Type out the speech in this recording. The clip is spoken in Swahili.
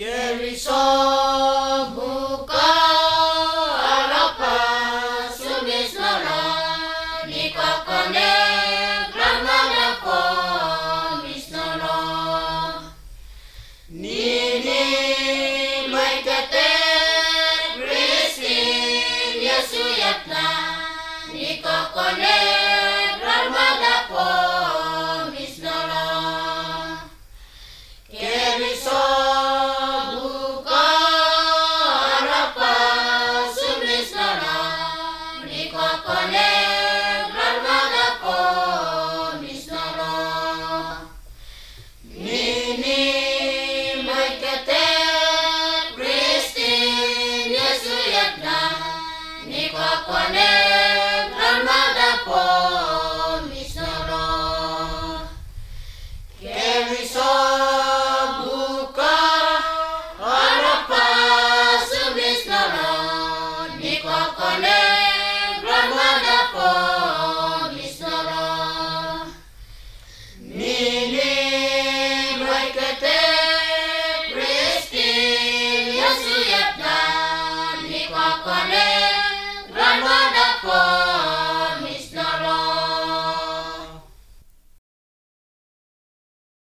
Keriso buka arapa sumis lala nikakane gramada po misnolo nini maikate Kristin Yesu yatna nikakane gramada po misnolo Keriso Nikakone